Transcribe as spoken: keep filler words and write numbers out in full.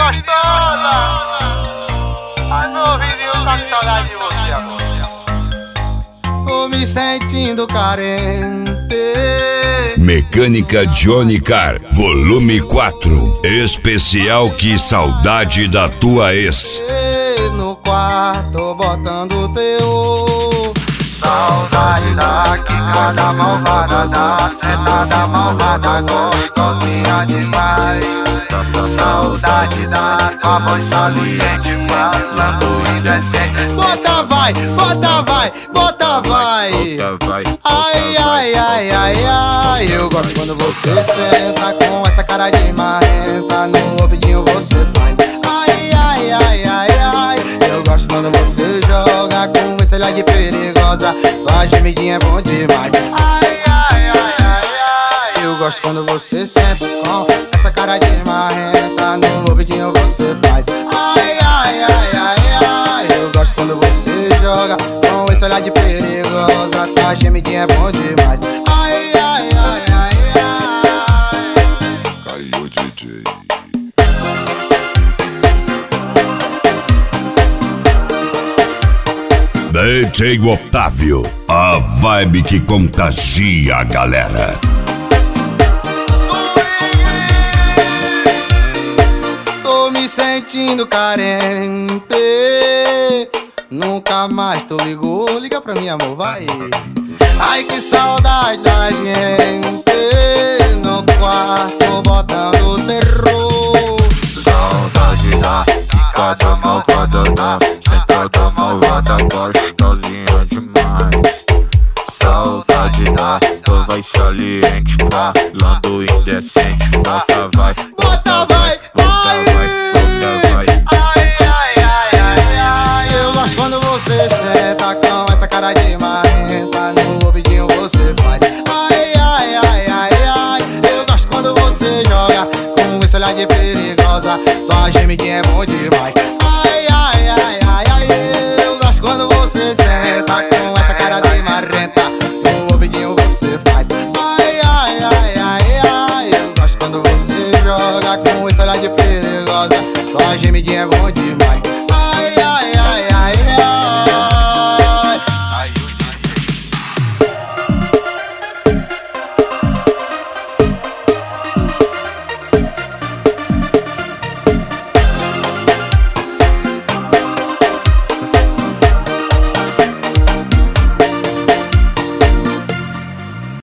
gostosa. Ai, meu ouvidinho tá com saudade de você agora. Tô me sentindo carente. Mecânica Johnny Car, volume quatro. Especial Que Saudade da Tua Ex. No quarto botando teu. Saudade da quicada malvada, da sentada malvada, gostosinha demais. Saudade da tua voz saliente, falando indecente. Bota vai, bota vai, bota vai. Ai, ai, ai, ai, ai. Eu gosto quando você senta com essa cara de marrenta. No ouvidinho você faz. Ai, ai, ai, ai, ai. Eu gosto quando você joga com esse olhar de perigosa. Tua gemidinha é bom demais. Ai, ai, ai, ai, ai. Eu gosto quando você senta com essa cara de marrenta. No ouvidinho você faz. Ai, ai, ai, ai, ai. Eu gosto quando você joga com esse olhar de perigosa. Tua gemidinha é bom demais. Ai, ai, ai, ai, ai. Caiu D J. D J Otávio, a vibe que contagia a galera. Tô me sentindo carente. Nunca mais tu ligou. Liga pra mim, amor, vai. Ai, que saudade da gente. No quarto botando terror. Saudade da quicada malvada, da sentada malvada, gostosinha demais. Saudade da tua voz saliente, falando indecente. Bota vai, Bota vai, vai, bota vai. Ai, ai, ai, ai, ai. Eu gosto quando você senta com essa cara de marrenta. No ouvidinho você faz. Ai, ai, ai, ai, ai. Eu gosto quando você joga com esse olhar de perigosa. Tua gemidinha é bom demais. Ai, ai, ai, ai, ai. Eu gosto quando você senta com essa cara de marrenta. No ouvidinho você faz. Ai, ai, ai, ai, ai. Eu gosto quando você joga com esse olhar de perigosa. Tua gemidinha é bom demais.